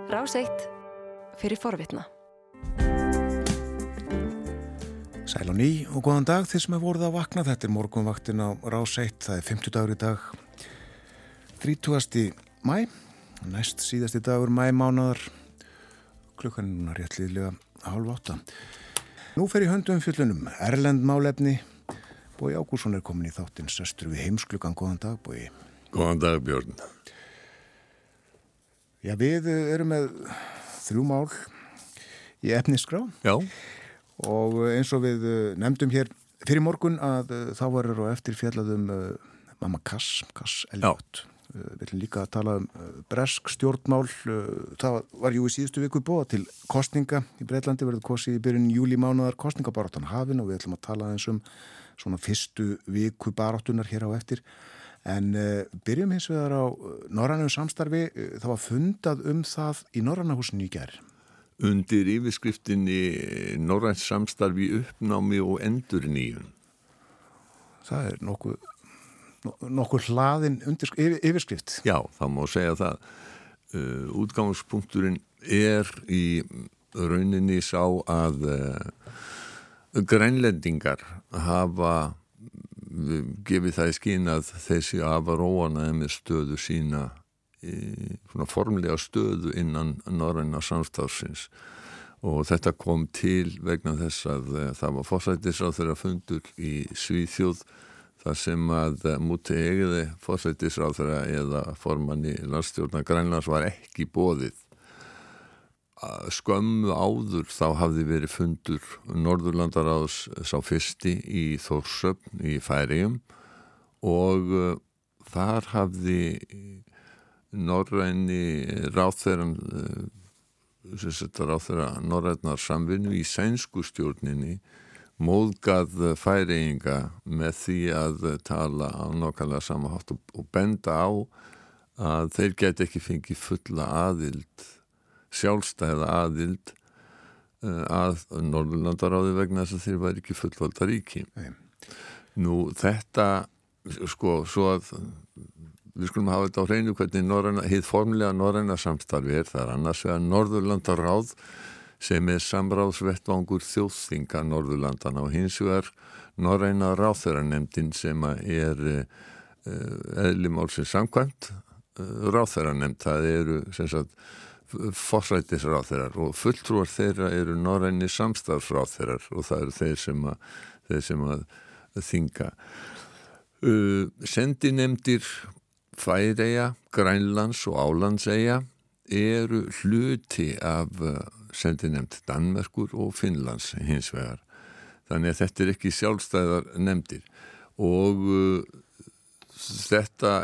Rás 1 fyrir forvitna. Sæl og ný og góðan dag þið sem voruð að vakna. Þetta morgunvaktin á Rás 1. Það 50 dagur í dag. 30. maí. Næst síðasti dagur maímánaðar. Klukkan núna rétt liðlega 7:30. Nú fer í höndum fjöllunum erlend málefni. Bogi Ágússon komin í þáttinn sestur við Heimsklukkan. Góðan dag, Bogi. Góðan dag, Björn. Já, við erum með 3 mál í efnisskrá. Já. Og eins og við nefndum hér fyrir morgun að þá varir á eftir fjallaðum mamma Cass Elliot. Við ætlum líka að tala bresk stjórnmál. Það var jú í síðustu viku búið til kosninga í Breitlandi, verður kosið í byrjun júlímánaðar, kosningabaráttan hafin og við ætlum að tala eins svona fyrstu viku baráttunar hér á eftir. En byrjum hins vegar á norrænu samstarfi. Það var fundað það í Norræna húsinu í gær. Undir yfirskriftinni norrænt samstarfi í uppnámi og endurnýjun. Það nokkuð hlaðin yfirskrift. Já, það má segja það. Útgangspunkturinn í rauninni sá að grænlendingar hafa gefið það í skyn að þessi afar óánægðir með stöðu sína, svona formlega stöðu innan norræna samstarfsins, og þetta kom til vegna þess að það var forsætisráðherra fundur í Svíþjóð þar sem að Múte Egede forsætisráðherra eða formanni landsstjórnar Grænlands var ekki boðið. Skömmu áður þá hafði verið fundur Norðurlandaráðs sá fyrsti í Þórshöfn í Færeyjum og þar hafði norræni ráðherra norrænnar samvinnu í sænsku stjórninni móðgað Færeyinga með því að tala á nákvæmlega sama hátt og benda á að þeir geti ekki fengið fulla aðild, sjálfstæða aðild að Norðurlandaráði vegna þess að þeir væri ekki fullvalda ríki. Nei. Nú þetta, svo að við skulum hafa þetta á hreinu hvernig hið formlega norræna samstarfi það annars vegar Norðurlandaráð sem samráðsvettvangur þjóðþinga Norðurlandana og hins vegar norræna ráðherranefndin sem eðli málsins samkvæmt ráðherranefnd. Það eru sem sagt forsætisráðherrar og fulltrúar þeirra eru norræni samstarfsráðherrar og það eru þeir sem að þinga. Sendinefndir Færeyja, Grænlands og Álandseyja eru hluti af sendinefnd Danmerkur og Finnlands hins vegar. Þannig að þetta ekki sjálfstæðar nefndir og þetta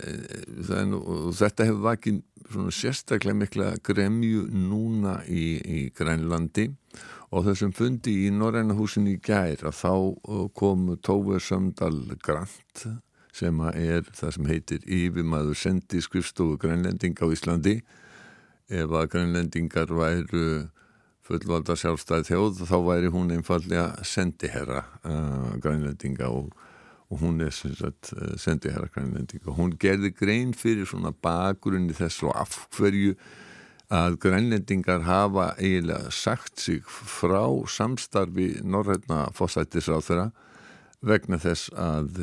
hefur vakið svona sérstaklega mikla gremju núna í Grænlandi og þessum fundi í Norræna húsinu í gær að þá kom Tove Sømdal Grant sem það sem heitir yfirmaður sendiskrifstofu Grænlendinga á Íslandi. Ef að Grænlendingar væru fullvalda sjálfstæð þjóð þá væri hún einfaldlega sendiherra Grænlendinga og hún sem sagt sendiherra Grænlendinga. Hún gerði grein fyrir svona bakgrunni þess og af hverju að Grænlendingar hafa eiginlega sagt sig frá samstarfi norrænna forsætisráðherra vegna þess að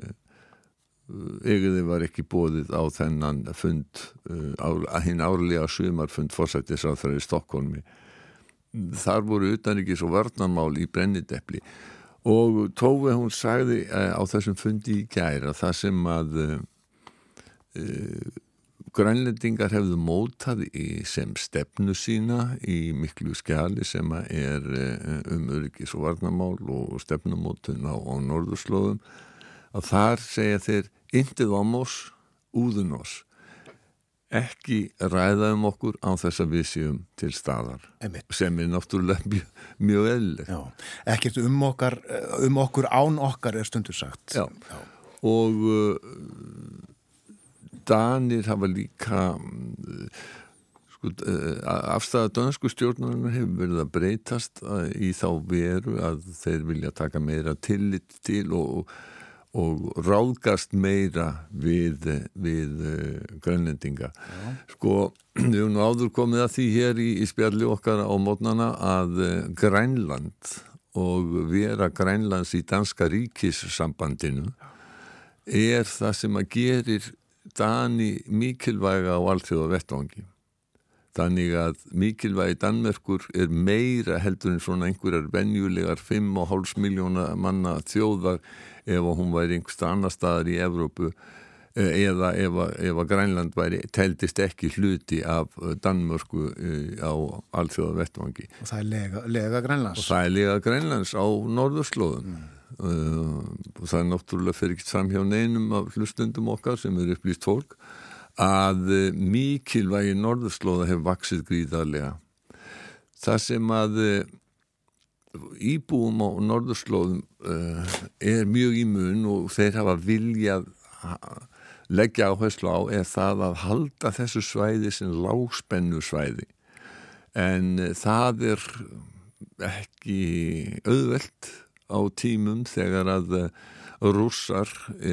Egede var ekki boðið á þennan fund, hinn árlega sumarfund forsætisráðherra í Stokkólmi. Þar voru utanríkis- og varnarmál í brennidepli og Tove hún sagði á þessum fundi í gær að það sem að Grænlendingar hefðu mótað sem stefnu sína í miklu skjali sem öryggis- og varnarmál og stefnumótun á norðurslóðum, að þar segja þeir inte vamos, úðun oss. Ekki ræða okkur án þess að við séum til staðar. Sem náttúrulega mjög eðlilegt. Já, ekkert okkur án okkar stundur sagt. Já. Og Danir hafa líka afstæða dönsku stjórnarinnar hefur verið að breytast í þá veru að þeir vilja taka meira tillit til og ráðgast meira við grænlendinga. Sko, við höfum nú áður komið að því hér í spjalli okkar á mótnana að Grænland og vera Grænlands í danska ríkissambandinu það sem að gerir Dani mikilvæga á alþjóðavettvangi. Þannig að mikilvægi Danmerkur meira heldur en svona einhverjar venjulegar 5,5 milljóna manna þjóðar ef hún væri einhversta annar staðar í Evrópu eða ef Grænland teldist ekki hluti af Danmörku á alþjóðavettvangi. Og það lega Grænlands. Og það lega Grænlands á norðurslóðum. Og það náttúrulega fyrir ekki fram hjá neinum af hlustendum okkar sem upplýst fólk að mikilvægi norðurslóða hefur vaxið gríðarlega. Það sem að íbúum á norðurslóðum mjög í mun og þeir hafa viljað leggja áherslu á það að halda þessu svæði sem lágspennu svæði. En það ekki auðvelt á tímum þegar að Rússar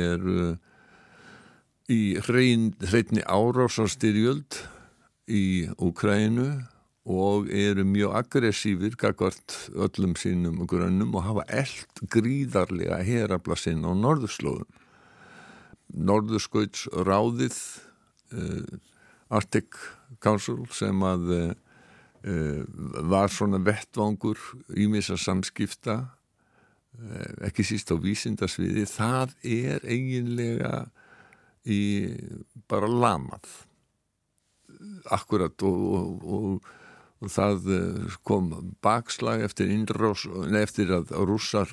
í hreinni árásarstyrjöld í Úkraínu og mjög aggressífir gagnvart öllum sínum grönnum og hafa gríðarlega herafla sinn á norðurslóðum. Norðurskautsráðið Arctic Council sem að var svona vettvangur ýmissa samskipta ekki síst á vísindasviði, það eiginlega bara lamað akkurat og það kom bakslag eftir að Rússar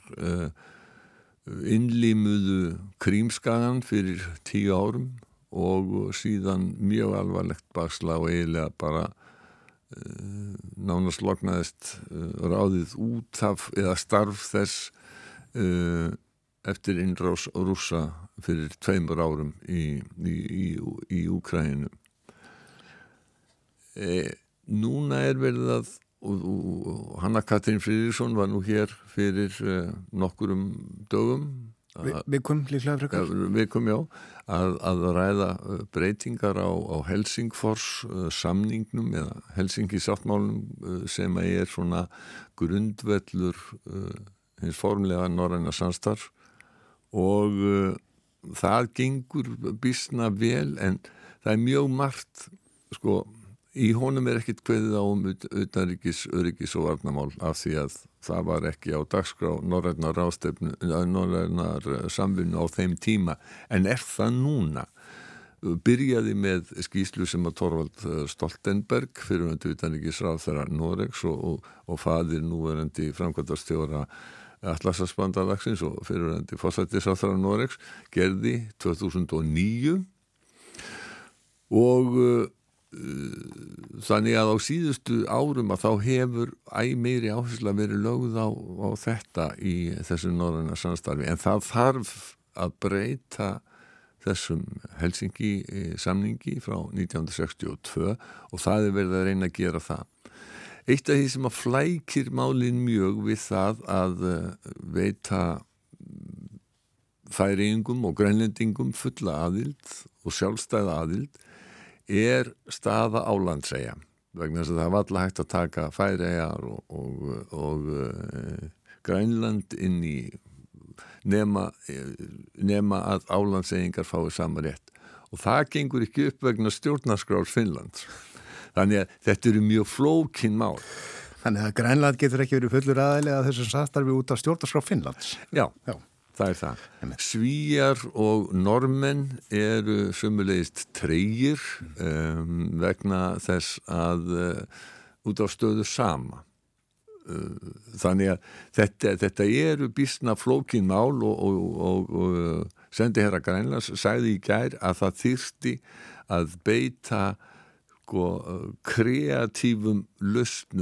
innlímuðu Krímskagan fyrir 10 árum og síðan mjög alvarlegt bakslag og eiginlega bara nánast lognaðist ráðið út af eða starf þess eftir innrás Rússa fyrir 2 árum í Úkraínu. Núna verið að og Hanna Katrín Friðriksson var nú hér fyrir nokkurum dögum vikum líklega frekar vikum, já, að ræða breytingar á Helsingfors samningnum eða Helsinki-sáttmálum sem svona grundvöllur hins formlega norræna samstarf og það gengur býsna vel en það mjög margt sko, í honum ekkert kveðið á utanríkis, öryggis og varnarmál af því að það var ekki á dagskrá norrænar ráðstefnu, norrænar samvinnu á þeim tíma en það núna byrjaði með skýrslu sem að Thorvald Stoltenberg fyrrverandi utanríkisráðherra Noregs og faðir núverandi framkvæmdastjóra Atlantshafsbandalagsins og fyrrverandi forsætisráðherra Noregs gerði 2009 og þannig að á síðustu árum að þá hefur meiri áhersla verið lögð á þetta í þessu norræna samstarfi en það þarf að breyta þessum Helsinki samningi frá 1962 og það verið að reyna að gera það. Eitt af því sem að flækir málin mjög við það að veita Færeyingum og Grænlendingum fulla aðild og sjálfstæða aðild staða Álandseyja vegna þess að það var alltaf hægt að taka Færeyjar og Grænland inn í nema að Álandseyingar fái sama rétt og það gengur ekki upp vegna stjórnarskrár Finnlands þannig að þetta mjög flókin mál. Þannig að Grænland getur ekki verið fullur aðili að þessum samstarfi út af stjórnarskrá Finnlands. Já. Það það. Svíjar og normenn sömulegist tregir vegna þess að út af stöðu sama. Þannig að þetta býsna flókin mál og sendiherra Grænlands sagði í gær að það þyrfti að beita kreatífum lausnum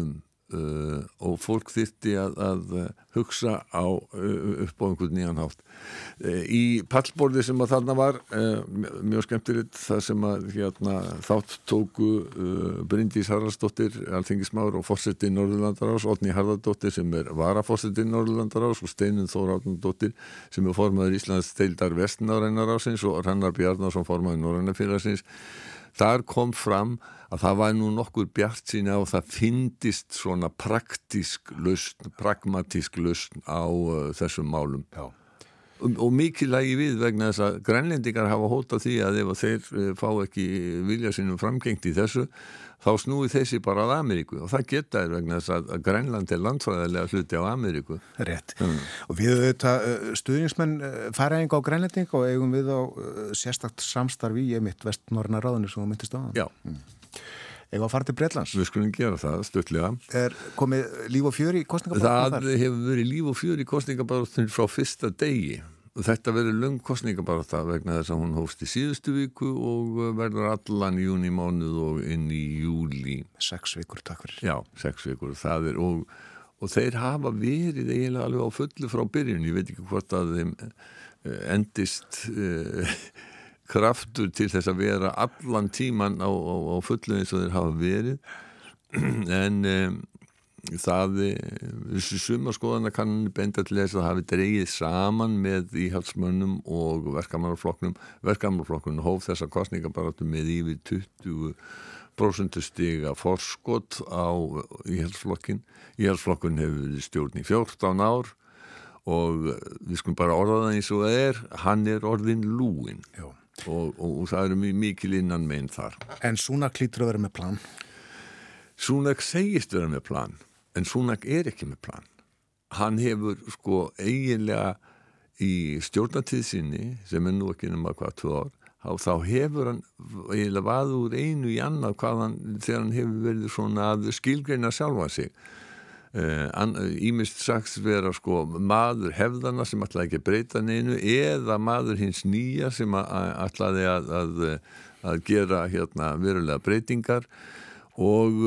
og fólk þyrfti að hugsa upp á einhvern nýjan hátt. Í pallborði sem að þarna var mjög skemmtilegt það sem að þátt tóku Bryndís Haraldsdóttir, alþingismaður og forseti Norðurlandaráðs, Oddný Harðardóttir sem varaforseti Norðurlandaráðs og Steinunn Þóra Árnadóttir sem formaður Íslands deildar Vestnorræna ráðsins og Hrannar Bjarnason formaður Norræna félagsins. Þar kom fram að það var nú nokkur bjartsýni á það fyndist svona pragmatísk lausn á þessum málum. Já. Og mikið lagi við vegna þess að grænlendingar hafa hótað því að ef þeir fá ekki vilja sínum framgengt í þessu, þá snúi þessi bara að Ameríku og það geta vegna þess að Grænland landfræðilega hluti á Ameríku. Rétt. Og við stuðningsmenn fara á grænlending og eigum við á sérstakt samstarfi í mitt Vestnorræna ráðinu sem þú myndist á. Já. Ef að fara til Bretlands. Við skulum gera það stuttlega. Komið líf og fjör í kosningabaráttunni? Það hefur verið líf og fjör í kosningabaráttunni frá fyrsta degi. Og þetta verður löng kosningabarátta vegna þess að hún hófst í síðustu viku og verður allan í júnímánuð og inn í júlí. 6 vikur, takk fyrir. Já, 6 vikur. Það og þeir hafa verið eiginlega alveg á fullu frá byrjun. Ég veit ekki hvort að þeim endist kraftur til þess að vera allan tíman á fullu eins og þeir hafa verið en þessi sumarskoðana kann benda til þess að hafi dregið saman með íhaldsmönnum og verkamannaflokknum hóf þessa kosningabaráttu með yfir 20% stiga forskot á íhaldsflokkin. Íhaldsflokkun hefur verið stjórn í 14 ár og við skulum bara orða það eins og hann orðinn lúinn. Já. Og það mikil innan megin þar. En Súnak hlýtur að vera með plan? Súnak segist vera með plan, en Súnak ekki með plan. Hann hefur eiginlega í stjórnartíð sinni, sem nú ekki nema 2 ár, þá hefur hann eiginlega vaðið úr einu í annað þegar hann hefur verið svona að skilgreina sjálfa sig. Ýmist sagt vera maður hefðana sem ætlaði ekki að breyta neinu eða maður hins nýja sem ætlaði að gera verulega breytingar og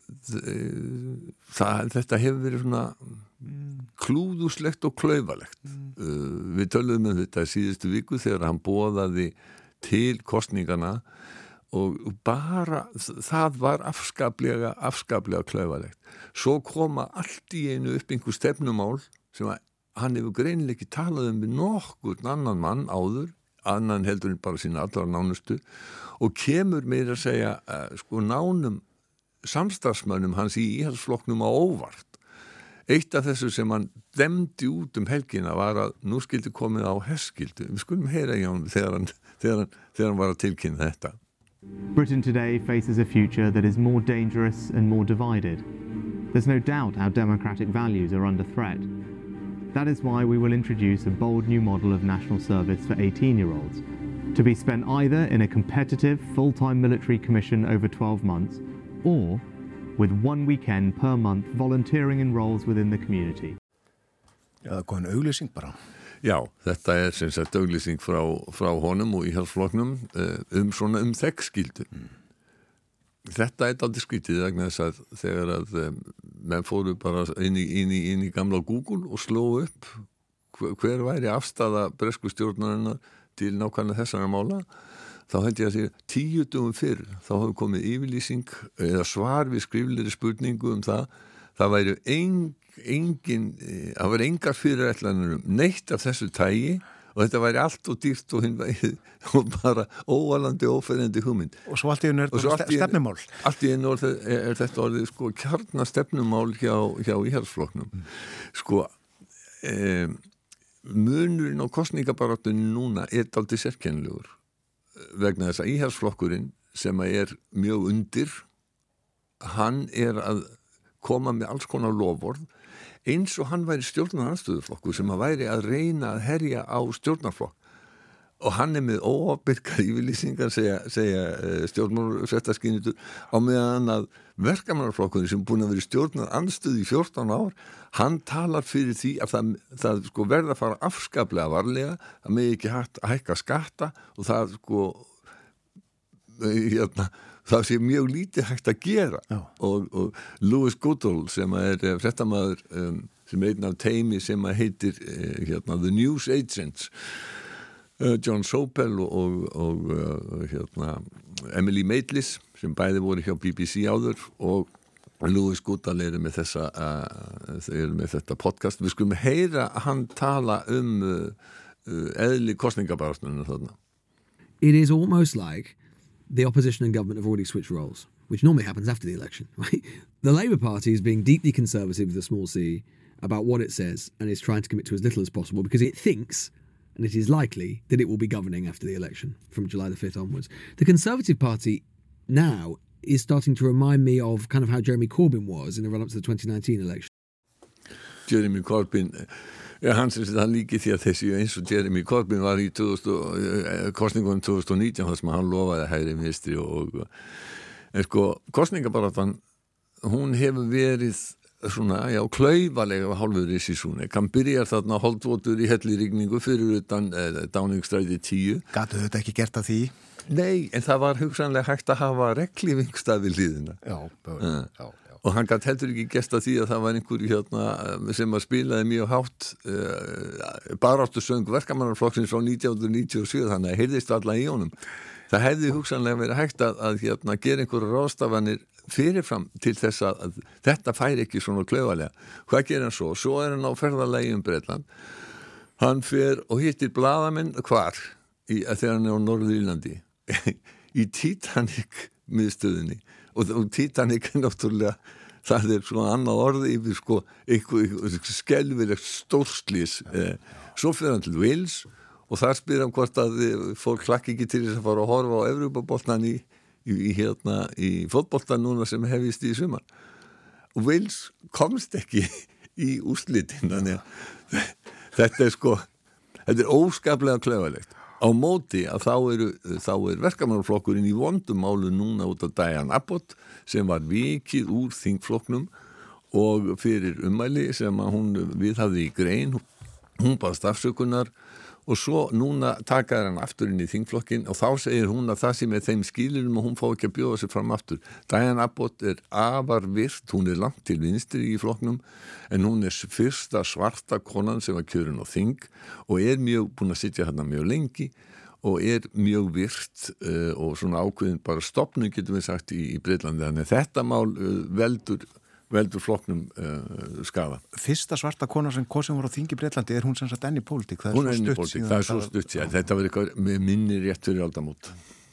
þetta hefur verið svona klúðuslegt og klaufalegt. Við töluðum þetta síðustu viku þegar hann boðaði til kosningana og bara það var afskaplega klaufalegt. Svo koma allt í einu upp einhver stefnumál sem hann hefur greinilega ekki talað við nokkurn annan mann áður, annan heldur en bara sína allra nánustu og kemur meira að segja nánum samstarfsmönnum hans í íhaldsflokknum á óvart. Eitt af þessu sem hann demdi út helgina var að nú skildi komið á herskildu. Við skulum heyra í hann þegar hann var að tilkynna þetta. Britain today faces a future that is more dangerous and more divided. There's no doubt our democratic values are under threat. That is why we will introduce a bold new model of national service for 18-year-olds, to be spent either in a competitive full-time military commission over 12 months, or with 1 weekend per month volunteering in roles within the community. Já, það kom auglýsing bara. Já, þetta sem sagt auglýsing frá honum og íhaldsflokknum svona þekkskyldu. Þetta dálítið skrítið vegna þess að þegar að menn fóru bara inn í gamla Google og slóu upp hver væri afstaða bresku stjórnarinnar til nákvæmlega þessara mála, þá held ég að segja 10 dögum fyrr þá hefur komið yfirlýsing eða svar við skriflegri spurningu það væri það var engar fyrirætlanir neitt af þessu tagi og þetta væri allt og dýrt og bara óalandi óferendi hugmynd. Og svo allt í einu þetta stefnumál. Allt í einu þetta orðið kjarnastefnumál hjá íhaldsflokknum. Munurinn á kosningabaráttunni núna dálítið sérkennilegur vegna þess að íhaldsflokkurinn sem mjög undir, hann að koma með alls konar loforð eins og hann væri stjórnarandstöðuflokkur sem væri að reyna að herja á stjórnarflokk og hann með óábyrgar yfirlýsingar segja stjórnmálafréttaskynjendur á meðan að verkamannaflokkurinn sem búin að vera stjórnarandstöð í 14 ár, hann talar fyrir því að það verða að fara afskaplega varlega, það megi ekki hægt að hækka skatta og það það sé mjög lítið hægt að gera og Louis Goodall sem fréttamaður sem einn af teimi sem heitir The News Agents John Sopel og Emily Maitlis sem bæði voru hjá BBC áður og Louis Goodall með þetta podcast. Við skulum heyra hann tala eðli kosningabaráttunnar þarna. It is almost like the opposition and government have already switched roles, which normally happens after the election, right? The Labour Party is being deeply conservative with a small c about what it says and is trying to commit to as little as possible because it thinks, and it is likely, that it will be governing after the election from July the 5th onwards. The Conservative Party now is starting to remind me of kind of how Jeremy Corbyn was in the run-up to the 2019 election. Jeremy Corbyn, hann sem hann líki því að þessi eins og Jeremy Corbyn var í kosningunum 2019 þar sem hann lofaði hægri vinstri en sko kosningabaráttan hún hefur verið svona, klaufalega af hálfu Rishi-Sunak. Hann byrjar þarna holdvotur í hellirigningu fyrir utan Downing-stræti 10. Gátu þetta ekki gert að því? Nei, en það var hugsanlega hægt að hafa reglífingstað við hliðina. Já. Og hann gat heldur ekki gesta því að það var einhver sem að spilaði mjög hátt baráttusöng verkamannaflokksins frá 1997 þannig að heyrðist alla í honum. Það hefði hugsanlega verið hægt að gera einhverja ráðstafanir fyrirfram til þess að þetta færi ekki svona klaufalega. Hvað gerir hann svo? Svo hann á ferðalagi Bretland. Hann fer og hittir blaðamenn hvar? Þegar hann á Norður-Írlandi. Í Titanic miðstöðinni. Og Titanic náttúrulega það svona annað orði yfir eitthvað skelfilegt stórslís svo fyrir hann til Wales og þar spyr hann hvort að fólk hlakki ekki til þess að fara að horfa á Evrópuboltann í fótboltan núna sem hefist í sumar og Wales komst ekki í úrslitin þannig að þetta er óskaplega klaufalegt. Á móti að þá er verkamannaflokkurinn í vondum málu núna út af Diane Abbott sem var vikið úr þingflokknum og fyrir ummæli sem að hún viðhafði í grein, hún baðst afsökunar og svo núna takaði hann aftur inn í þingflokkin og þá segir hún að það sem þeim skilunum og hún fá ekki að bjóða sig fram aftur. Diane Abbott afar virt, hún langt til vinstri í flokknum en hún fyrsta svarta konan sem var kjörin á þing og mjög búin að sitja hérna mjög lengi og mjög virt og svona ákveðin bara stofnun getum við sagt í Bretlandi þannig að þetta mál veldur flokknum skaða. Fyrsta svarta kona sem kosin var á þingi Bretlandi hún sem sagt enn í pólitík. Hún enn í pólitík, það svo stutt síðan. Þetta var eitthvað með minni rétt fyrir aldamót.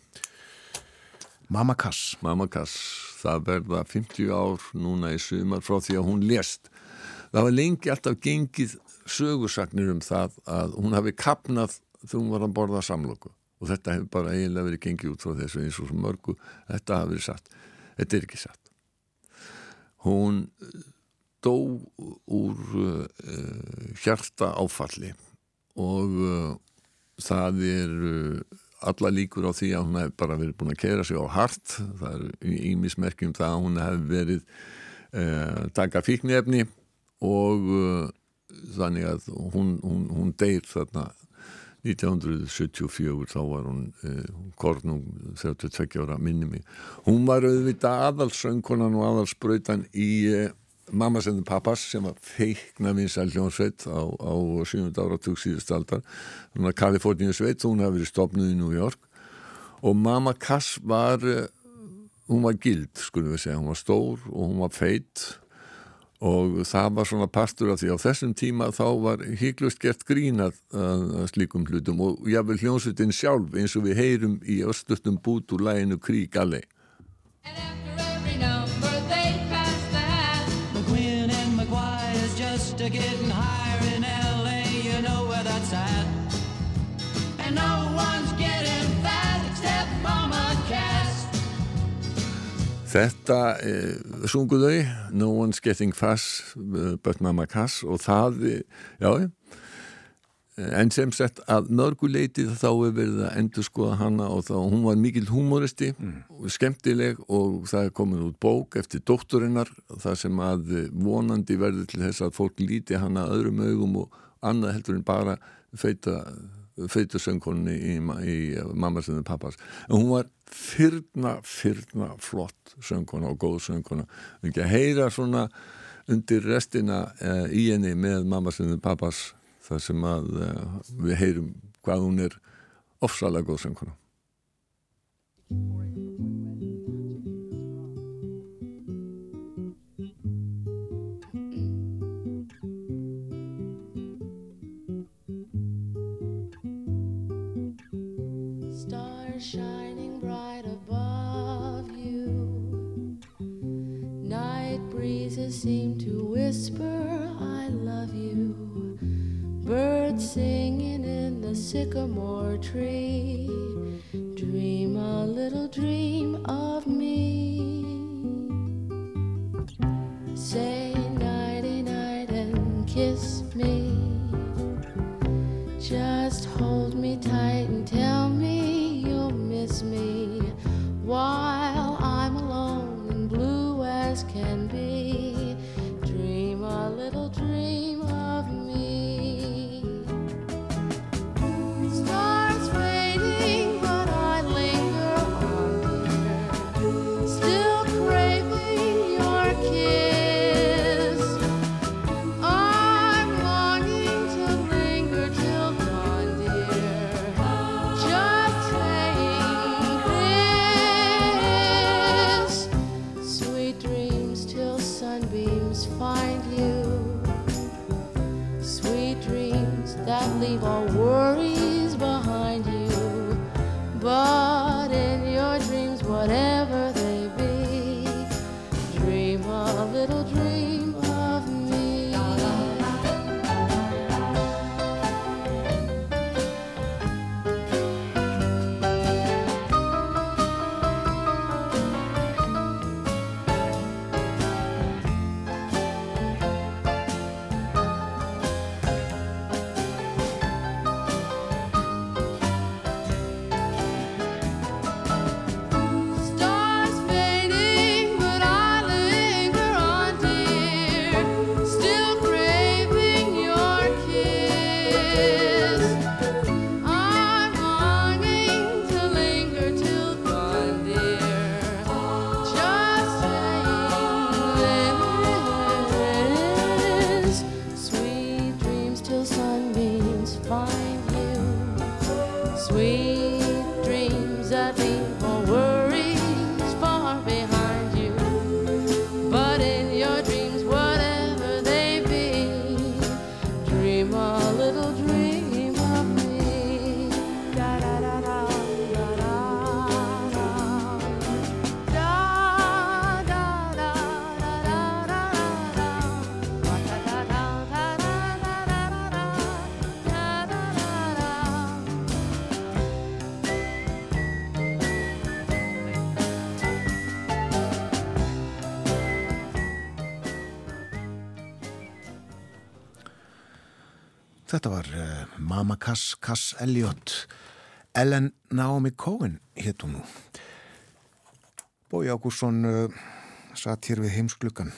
Mama Cass, það verða 50 ár núna í sumar frá því að hún lést. Það var lengi alltaf gengið sögusagnir það að hún hafi kapnað þegar hún var að borða samloku og þetta hefur bara eiginlega verið gengið út frá þessu eins og svo mörgu. Þetta hafi verið satt. Þetta ekki satt. Hún dó úr hjarta áfalli og það alla líkur á því að hún hef bara verið búin að keyra sig á hart. Það ýmis merki það að hún hef verið taka fíkniefni og þannig að hún deyr þarna 1974 þá var hún kornung 32 ára minni mig. Hún var auðvitað aðalsöngkonan og aðalsbrautan í Mammas and the Papas sem var feikna vinsæl hljómsveit á 7. áratug síðustu aldar. Hún var Kaliforníu sveit, hún hafði verið stofnuð í New York og Mama Cass hún var gild, skulum við segja. Hún var stór og hún var feit og það var svona partur af því á þessum tíma þá var hygglust gert grín að slíkum hlutum og jafnvel hljómsveitin sjálf eins og við heyrum í östlustum bút úr laginu Krieg Alley. McQueen and McGuire's just getting higher in LA, you know where that's at. And no one's getting fat except Mama Cass. Þetta sungu þau, No One's Getting Fast but Mama Cass og það, en sem sett að mörguleitið þá verið að endurskoða hana og þá hún var mikill húmoristi og skemmtileg og það komin út bók eftir dótturinnar þar sem að vonandi verður til þess að fólk líti hana öðrum augum og annað heldur en bara feita feitu söngkonunni í Mamma sinni pappas, en hún var fyrna flott söngkona og góð söngkona, ekki að heyra svona undir restina í henni með Mamma sinni pappas, þar sem að við heyrum hvað hún ofsalega góð söngkona. Shining bright above you, night breezes seem to whisper I love you, birds singing in the sycamore tree, dream a little dream of me, say nighty night and kiss me, just hold me tight and tell me miss me while I'm alone and blue as can be, dream a little dream of me, stars fading but I linger on dear, still craving your kiss, I'm longing to linger till dawn dear, just find you, sweet dreams that leave all worries behind you, but in your dreams whatever they be, dream a little dream of me. Þetta var Mamma Cass, Cass Elliot. Ellen Naomi Cohen hét hún nú. Bogi Ágústsson satt hér við heimsgluggan.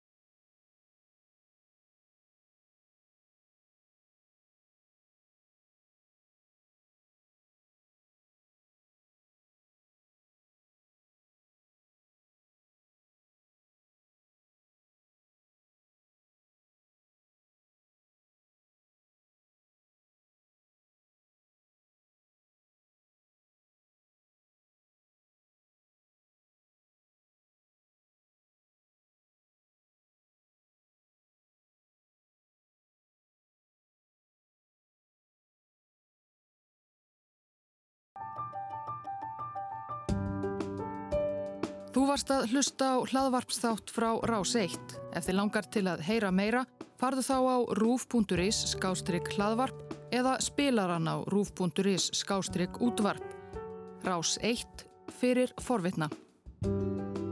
Þú varst að hlusta á hlaðvarpsþátt frá Rás 1. Ef þið langar til að heyra meira, farðu þá á ruf.is/hlaðvarp eða spilaran á ruf.is/útvarp. Rás 1 fyrir forvitna.